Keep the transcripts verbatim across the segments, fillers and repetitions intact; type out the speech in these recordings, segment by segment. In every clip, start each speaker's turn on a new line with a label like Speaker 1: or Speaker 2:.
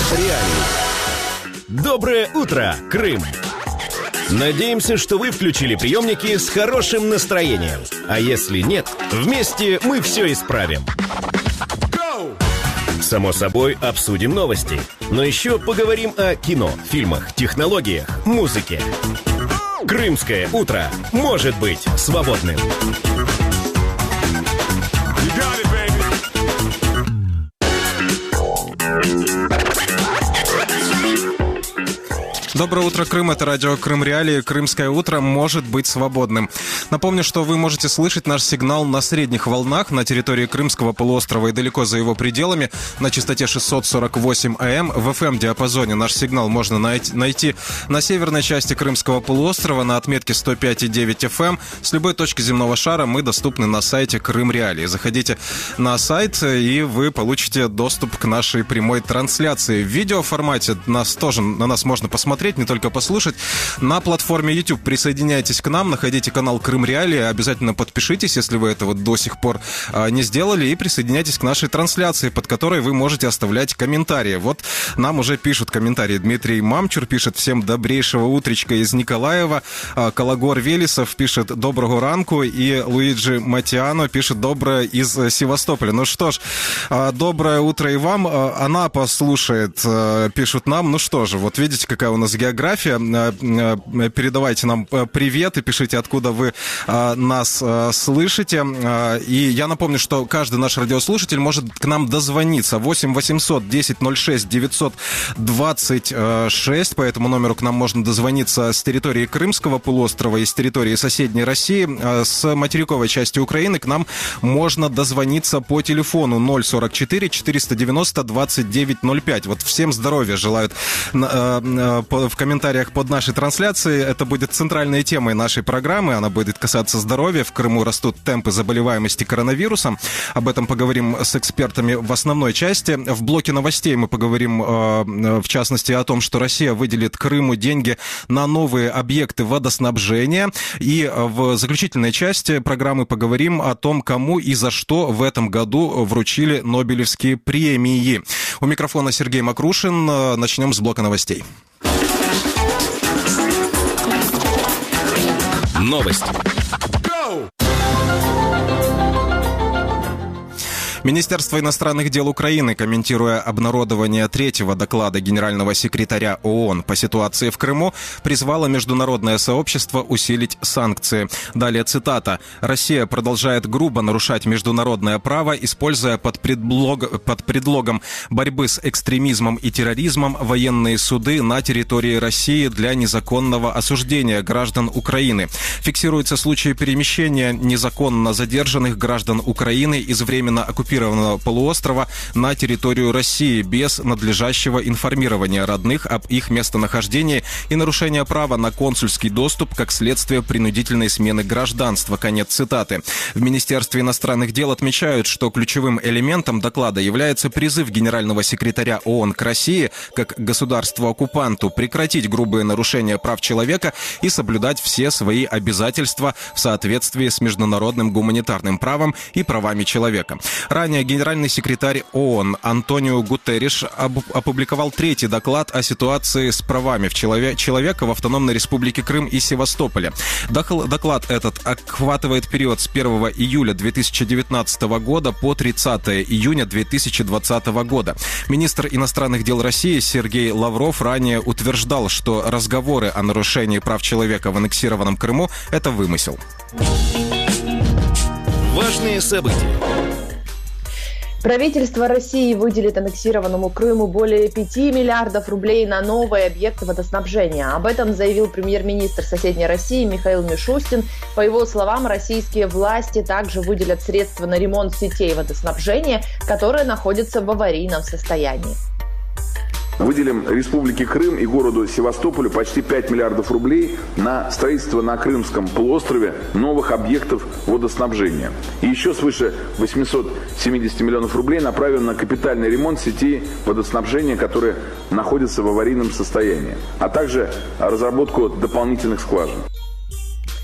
Speaker 1: Реалии. Доброе утро, Крым! Надеемся, что вы включили приемники с хорошим настроением. А если нет, вместе мы все исправим. Само собой, обсудим новости. Но еще поговорим о кино, фильмах, технологиях, музыке. Крымское утро может быть свободным.
Speaker 2: Доброе утро, Крым. Это радио Крым Реалии. Крымское утро может быть свободным. Напомню, что вы можете слышать наш сигнал на средних волнах на территории Крымского полуострова и далеко за его пределами на частоте шестьсот сорок восемь АМ. В эф эм-диапазоне наш сигнал можно найти, найти на северной части Крымского полуострова на отметке сто пять и девять эф эм. С любой точки земного шара мы доступны на сайте Крым Реалии. Заходите на сайт, и вы получите доступ к нашей прямой трансляции. В видеоформате нас тоже, на нас можно посмотреть, не только послушать. На платформе YouTube присоединяйтесь к нам, находите канал Крым Реалии, обязательно подпишитесь, если вы этого до сих пор а, не сделали, и присоединяйтесь к нашей трансляции, под которой вы можете оставлять комментарии. Вот нам уже пишут комментарии. Дмитрий Мамчур пишет: всем добрейшего утречка из Николаева. а, Калагор Велесов пишет: доброго ранку. И Луиджи Матиано пишет: доброе из Севастополя. Ну что ж, а, доброе утро и вам. а, Анапа слушает, а, пишут нам. Ну что же, вот видите, какая у нас география. Передавайте нам привет и пишите, откуда вы нас слышите. И я напомню, что каждый наш радиослушатель может к нам дозвониться. восемь восемьсот десять ноль шесть девятьсот двадцать шесть. По этому номеру к нам можно дозвониться с территории Крымского полуострова и с территории соседней России. С материковой части Украины к нам можно дозвониться по телефону ноль сорок четыре четыреста девяносто двадцать девять ноль пять. Вот всем здоровья желают в комментариях под нашей трансляцией. Это будет центральной темой нашей программы. Она будет касаться здоровья. В Крыму растут темпы заболеваемости коронавирусом. Об этом поговорим с экспертами в основной части. В блоке новостей мы поговорим, в частности, о том, что Россия выделит Крыму деньги на новые объекты водоснабжения. И в заключительной части программы поговорим о том, кому и за что в этом году вручили Нобелевские премии. У микрофона Сергей Макрушин. Начнем с блока новостей.
Speaker 1: Новости.
Speaker 2: Министерство иностранных дел Украины, комментируя обнародование третьего доклада генерального секретаря ООН по ситуации в Крыму, призвало международное сообщество усилить санкции. Далее цитата. «Россия продолжает грубо нарушать международное право, используя под, предлог, под предлогом борьбы с экстремизмом и терроризмом военные суды на территории России для незаконного осуждения граждан Украины. Фиксируются случаи перемещения незаконно задержанных граждан Украины из временно оккупированных полуострова на территорию России без надлежащего информирования родных об их местонахождении и нарушения права на консульский доступ как следствие принудительной смены гражданства». Конец цитаты. В Министерстве иностранных дел отмечают, что ключевым элементом доклада является призыв генерального секретаря ООН к России, как государству-оккупанту, прекратить грубые нарушения прав человека и соблюдать все свои обязательства в соответствии с международным гуманитарным правом и правами человека. Ранее генеральный секретарь ООН Антонио Гутерриш опубликовал третий доклад о ситуации с правами человека в Автономной Республике Крым и Севастополе. Доклад этот охватывает период с первого июля две тысячи девятнадцатого года по тридцатого июня две тысячи двадцатого года. Министр иностранных дел России Сергей Лавров ранее утверждал, что разговоры о нарушении прав человека в аннексированном Крыму – это вымысел.
Speaker 1: Важные события.
Speaker 3: Правительство России выделит аннексированному Крыму более пяти миллиардов рублей на новые объекты водоснабжения. Об этом заявил премьер-министр соседней России Михаил Мишустин. По его словам, российские власти также выделят средства на ремонт сетей водоснабжения, которые находятся в аварийном состоянии.
Speaker 4: Выделим Республике Крым и городу Севастополю почти пять миллиардов рублей на строительство на Крымском полуострове новых объектов водоснабжения. И еще свыше восемьсот семьдесят миллионов рублей направим на капитальный ремонт сетей водоснабжения, которые находятся в аварийном состоянии, а также разработку дополнительных скважин.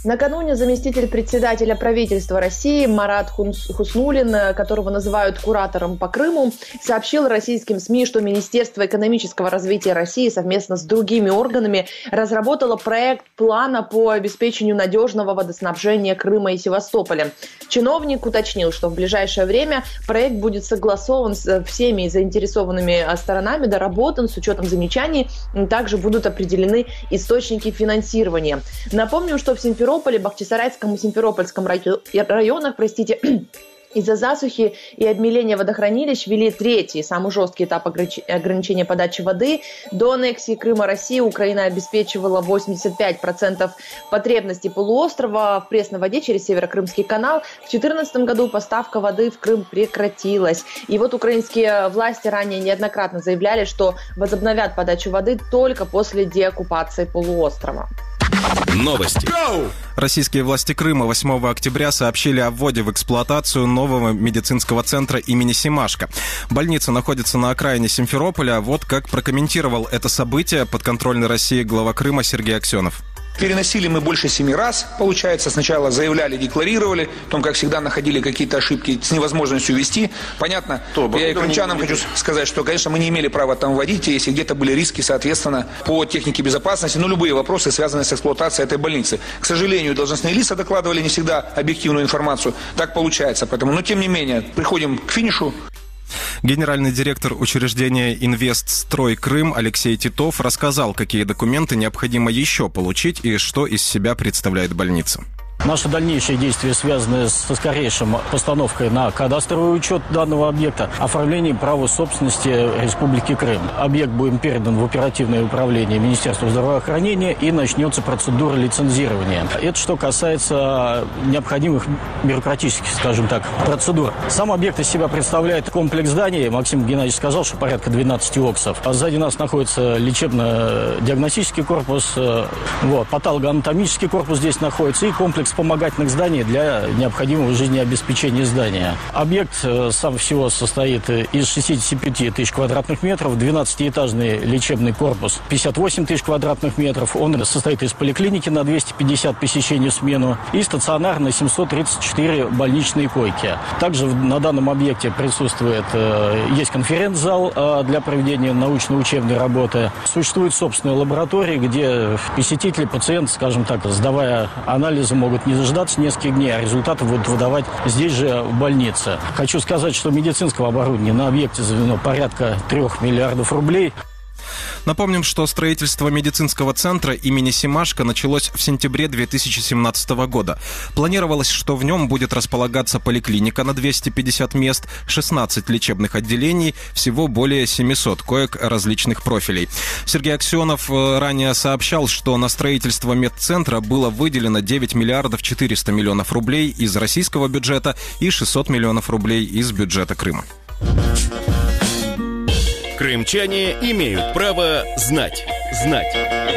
Speaker 3: Накануне заместитель председателя правительства России Марат Хуснуллин, которого называют куратором по Крыму, сообщил российским СМИ, что Министерство экономического развития России совместно с другими органами разработало проект плана по обеспечению надежного водоснабжения Крыма и Севастополя. Чиновник уточнил, что в ближайшее время проект будет согласован с всеми заинтересованными сторонами, доработан с учетом замечаний, также будут определены источники финансирования. Напомню, что в Симферополе, Бахчисарайском и Симферопольском районах, простите, из-за засухи и обмеления водохранилищ ввели третий, самый жесткий этап ограничения подачи воды. До аннексии Крыма России Украина обеспечивала восемьдесят пять процентов потребностей полуострова в пресной воде через Северокрымский канал. В две тысячи четырнадцатом году поставка воды в Крым прекратилась. И вот украинские власти ранее неоднократно заявляли, что возобновят подачу воды только после деоккупации полуострова.
Speaker 1: Новости.
Speaker 2: Российские власти Крыма восьмого октября сообщили о вводе в эксплуатацию нового медицинского центра имени Семашко. Больница находится на окраине Симферополя. Вот как прокомментировал это событие подконтрольной России глава Крыма Сергей Аксенов.
Speaker 5: Переносили мы больше семи раз, получается. Сначала заявляли, декларировали, потом, как всегда, находили какие-то ошибки с невозможностью ввести. Понятно, То, я и крымчанам хочу сказать, что, конечно, мы не имели права там вводить, если где-то были риски, соответственно, по технике безопасности, ну, любые вопросы, связанные с эксплуатацией этой больницы. К сожалению, должностные лица докладывали не всегда объективную информацию. Так получается. Поэтому, но, тем не менее, приходим к финишу.
Speaker 2: Генеральный директор учреждения «Инвестстрой Крым» Алексей Титов рассказал, какие документы необходимо еще получить и что из себя представляет больница.
Speaker 6: Наши дальнейшие действия связаны со скорейшим постановкой на кадастровый учет данного объекта, оформлением права собственности Республики Крым. Объект будет передан в оперативное управление Министерства здравоохранения и начнется процедура лицензирования. Это что касается необходимых бюрократических, скажем так, процедур. Сам объект из себя представляет комплекс зданий. Максим Геннадьевич сказал, что порядка двенадцати оксов. А сзади нас находится лечебно-диагностический корпус, вот, патологоанатомический корпус здесь находится и комплекс вспомогательных зданий для необходимого жизнеобеспечения здания. Объект сам всего состоит из шестидесяти пяти тысяч квадратных метров, двенадцатиэтажный лечебный корпус пятьдесят восемь тысяч квадратных метров. Он состоит из поликлиники на двести пятьдесят посещений в смену и стационар на семьсот тридцать четыре больничные койки. Также на данном объекте присутствует, есть конференц-зал для проведения научно-учебной работы. Существует собственная лаборатория, где посетители, пациенты, скажем так, сдавая анализы, могут не дождаться нескольких дней, а результаты будут выдавать здесь же в больнице. Хочу сказать, что медицинского оборудования на объекте заведено порядка трех миллиардов рублей.
Speaker 2: Напомним, что строительство медицинского центра имени Семашко началось в сентябре две тысячи семнадцатого года. Планировалось, что в нем будет располагаться поликлиника на двести пятьдесят мест, шестнадцать лечебных отделений, всего более семисот коек различных профилей. Сергей Аксенов ранее сообщал, что на строительство медцентра было выделено девять миллиардов четыреста миллионов рублей из российского бюджета и шестьсот миллионов рублей из бюджета Крыма.
Speaker 1: Крымчане имеют право знать. Знать.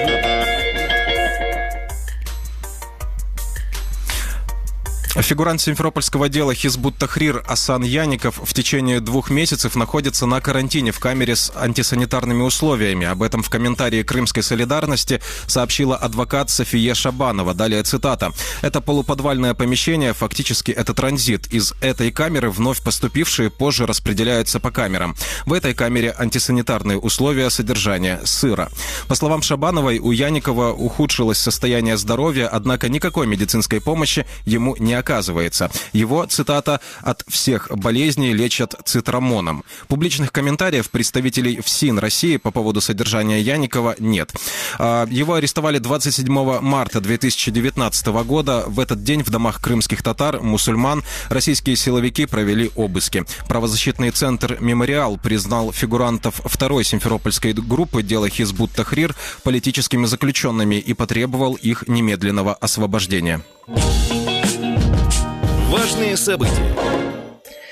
Speaker 2: Фигурант симферопольского дела Хизбут Тахрир Асан Яников в течение двух месяцев находится на карантине в камере с антисанитарными условиями. Об этом в комментарии «Крымской солидарности» сообщила адвокат София Шабанова. Далее цитата. «Это полуподвальное помещение, фактически это транзит. Из этой камеры вновь поступившие позже распределяются по камерам. В этой камере антисанитарные условия содержания сыра». По словам Шабановой, у Яникова ухудшилось состояние здоровья, однако никакой медицинской помощи ему не оказывается. Оказывается, его, цитата, «от всех болезней лечат цитрамоном». Публичных комментариев представителей ФСИН России по поводу содержания Яникова нет. Его арестовали двадцать седьмого марта две тысячи девятнадцатого года. В этот день в домах крымских татар, мусульман, российские силовики провели обыски. Правозащитный центр «Мемориал» признал фигурантов второй симферопольской группы дела Хизбут Тахрир политическими заключенными и потребовал их немедленного освобождения.
Speaker 1: Важные события.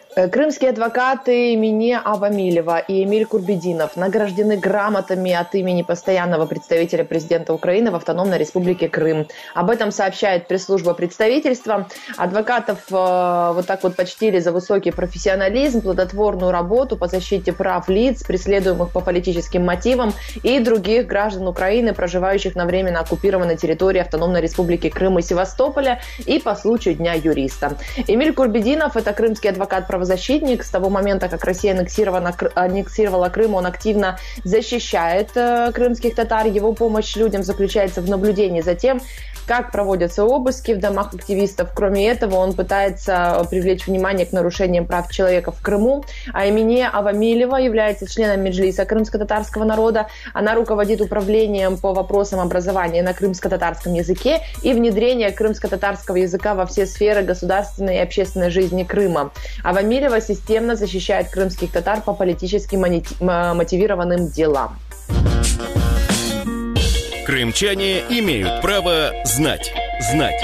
Speaker 3: Крымские адвокаты Эмине Авамилева и Эмиль Курбединов награждены грамотами от имени постоянного представителя президента Украины в Автономной Республике Крым. Об этом сообщает пресс-служба представительства. Адвокатов э, вот так вот почтили за высокий профессионализм, плодотворную работу по защите прав лиц, преследуемых по политическим мотивам, и других граждан Украины, проживающих на временно оккупированной территории Автономной Республики Крым и Севастополя, и по случаю Дня юриста. Эмиль Курбединов – это крымский адвокат-правозащитник. Защитник. С того момента, как Россия аннексировала Крым, он активно защищает э, крымских татар. Его помощь людям заключается в наблюдении за тем, как проводятся обыски в домах активистов. Кроме этого, он пытается привлечь внимание к нарушениям прав человека в Крыму. А Эмине Авамилева является членом Меджлиса крымско-татарского народа. Она руководит управлением по вопросам образования на крымско-татарском языке и внедрения крымско-татарского языка во все сферы государственной и общественной жизни Крыма. Авамилева системно защищает крымских татар по политически мотивированным делам.
Speaker 1: Крымчане имеют право знать. Знать.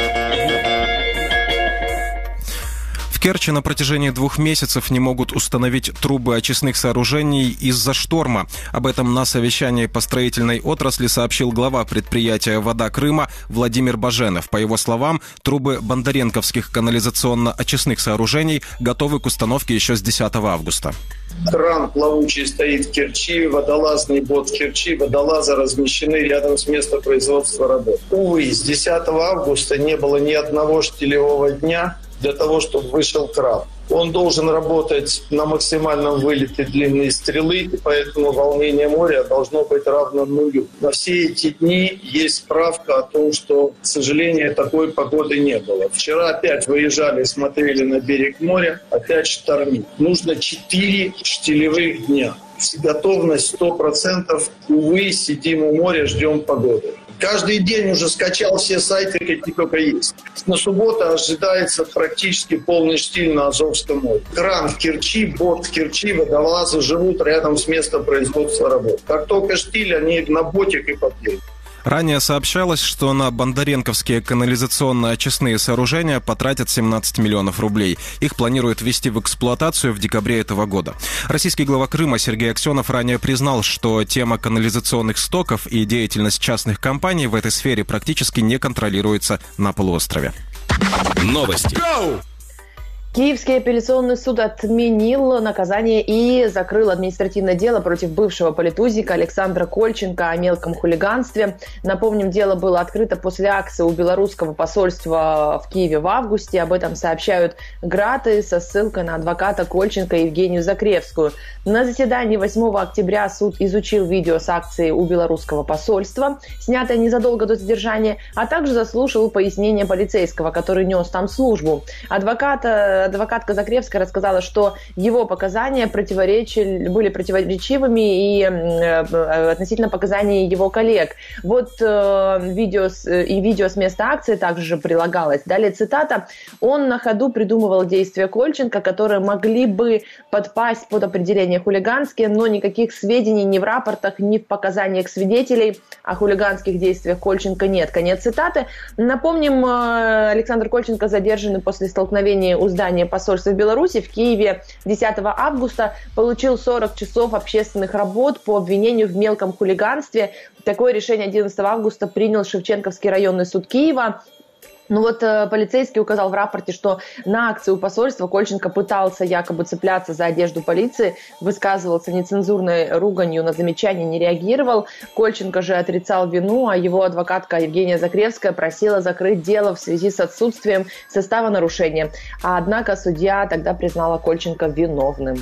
Speaker 2: В Керчи на протяжении двух месяцев не могут установить трубы очистных сооружений из-за шторма. Об этом на совещании по строительной отрасли сообщил глава предприятия «Вода Крыма» Владимир Баженов. По его словам, трубы бондаренковских канализационно-очистных сооружений готовы к установке еще с десятого августа.
Speaker 7: Кран плавучий стоит в Керчи, водолазный бот в Керчи, водолазы размещены рядом с местом производства работ. Увы, с десятого августа не было ни одного штилевого дня для того, чтобы вышел кран. Он должен работать на максимальном вылете длинной стрелы, и поэтому волнение моря должно быть равно нулю. На все эти дни есть справка о том, что, к сожалению, такой погоды не было. Вчера опять выезжали, смотрели на берег моря, опять штормит. Нужно четыре штилевых дня. Готовность сто процентов. Увы, сидим у моря, ждем погоды. Каждый день уже скачал все сайты, какие только есть. На субботу ожидается практически полный штиль на Азовском море. Кран в Керчи, бот в Керчи, водолазы живут рядом с местом производства работ. Как только штиль, они на ботик и подъедут.
Speaker 2: Ранее сообщалось, что на бондаренковские канализационно-очистные сооружения потратят семнадцать миллионов рублей. Их планируют ввести в эксплуатацию в декабре этого года. Российский глава Крыма Сергей Аксенов ранее признал, что тема канализационных стоков и деятельность частных компаний в этой сфере практически не контролируется на полуострове.
Speaker 1: Новости.
Speaker 3: Киевский апелляционный суд отменил наказание и закрыл административное дело против бывшего политузика Александра Кольченко о мелком хулиганстве. Напомним, дело было открыто после акции у белорусского посольства в Киеве в августе. Об этом сообщают Граты со ссылкой на адвоката Кольченко Евгению Закревскую. На заседании восьмого октября суд изучил видео с акции у белорусского посольства, снятое незадолго до задержания, а также заслушал пояснения полицейского, который нес там службу. Адвоката Адвокатка Закревская рассказала, что его показания противоречили, были противоречивыми и э, относительно показаний его коллег. Вот э, видео с, и видео с места акции также прилагалось. Далее цитата. «Он на ходу придумывал действия Кольченко, которые могли бы подпасть под определение хулиганские, но никаких сведений ни в рапортах, ни в показаниях свидетелей о хулиганских действиях Кольченко нет». Конец цитаты. Напомним, э, Александр Кольченко задержанный после столкновения у здания посольства Беларуси в Киеве десятого августа получил сорок часов общественных работ по обвинению в мелком хулиганстве. Такое решение одиннадцатого августа принял Шевченковский районный суд Киева. Ну вот э, полицейский указал в рапорте, что на акции у посольства Кольченко пытался якобы цепляться за одежду полиции, высказывался нецензурной руганью, на замечания не реагировал. Кольченко же отрицал вину, а его адвокатка Евгения Закревская просила закрыть дело в связи с отсутствием состава нарушения. А однако судья тогда признала Кольченко виновным.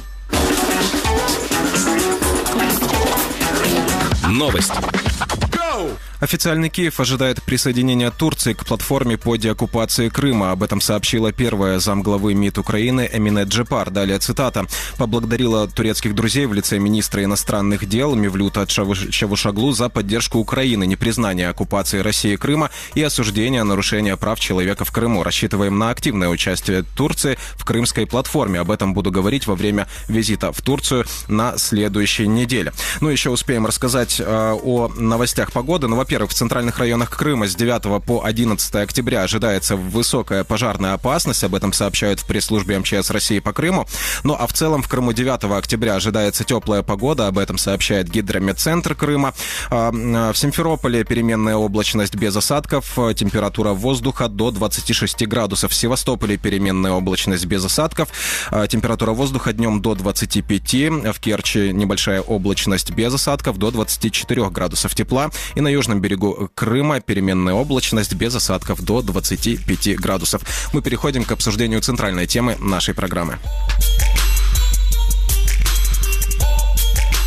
Speaker 1: Новости.
Speaker 2: Официальный Киев ожидает присоединения Турции к платформе по деоккупации Крыма. Об этом сообщила первая замглавы МИД Украины Эмине Джепар. Далее цитата. «Поблагодарила турецких друзей в лице министра иностранных дел Мевлюта Чавушоглу за поддержку Украины, непризнание оккупации России Крыма и осуждение нарушения прав человека в Крыму. Рассчитываем на активное участие Турции в крымской платформе. Об этом буду говорить во время визита в Турцию на следующей неделе». Ну, еще успеем рассказать э, о новостях погоды. погоды. Ну, во-первых, в центральных районах Крыма с девятого по одиннадцатое октября ожидается высокая пожарная опасность. Об этом сообщают в пресс-службе МЧС России по Крыму. Ну, а в целом в Крыму девятого октября ожидается теплая погода. Об этом сообщает Гидрометцентр Крыма. В Симферополе переменная облачность без осадков. Температура воздуха до двадцати шести градусов. В Севастополе переменная облачность без осадков. Температура воздуха днем до двадцати пяти. В Керчи небольшая облачность без осадков до двадцати четырёх градусов тепла. И на южном берегу Крыма переменная облачность без осадков до двадцати пяти градусов. Мы переходим к обсуждению центральной темы нашей программы.